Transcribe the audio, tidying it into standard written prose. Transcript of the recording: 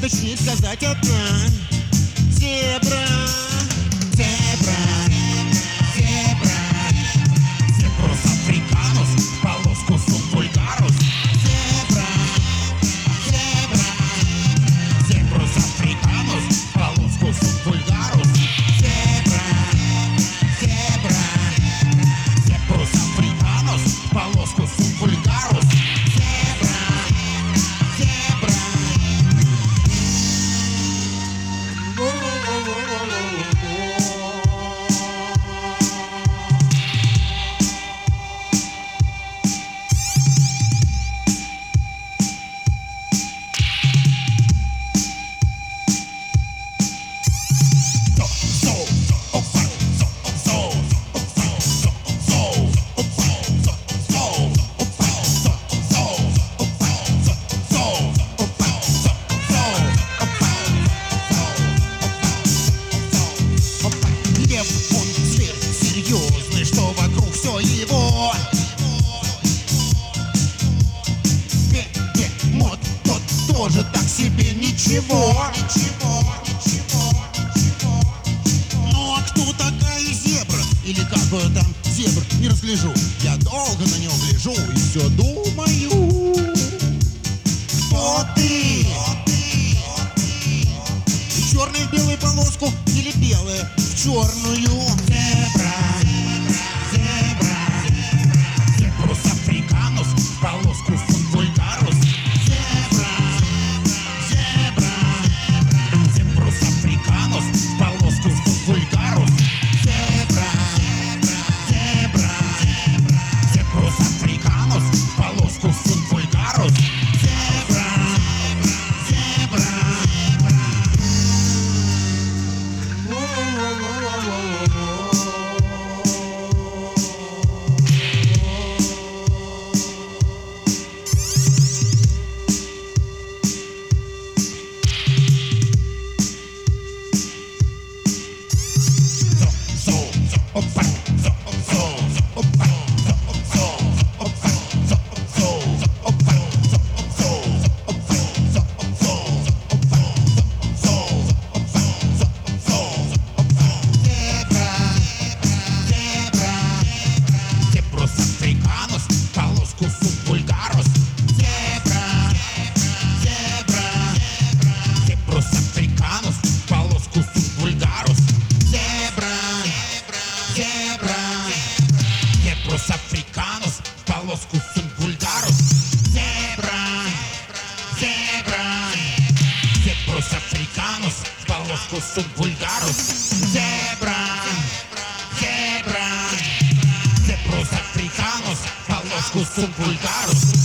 точнее сказать одна. Зебра, зебра, зебра. Зебрус африканус, полоскус вульгарус. Зебра, зебра, Зебрус африканус, полоскус вульгарус. зебра, зебра, Зебрус африканус, полоскус вульгарус. зебра, зебра. Лев, он зверь серьезный, что вокруг все его. Бегемот, тот тоже так себе ничего. Ну а кто такая зебра? Или как бы там зебр, не разгляжу. Я долго на него гляжу и все думаю. Кто ты? Черный в белую полоску или белая в черную? Зебра, зебра, Зебрус африканус, полоскус вульгарус. зебра, зебра, Зебрус африканус, полоскус вульгарус. зебра, зебра, Зебрус африканус, полоскус вульгарус. зебра, зебра. Зебрус африканус, полоскус вульгарус. Зебрус африканус, полоскус вульгарус. Зебрус африканус, полоскус вульгарус. Зебрус африканус, полоскус вульгарус. Зебрус африканус, полоскус вульгарус.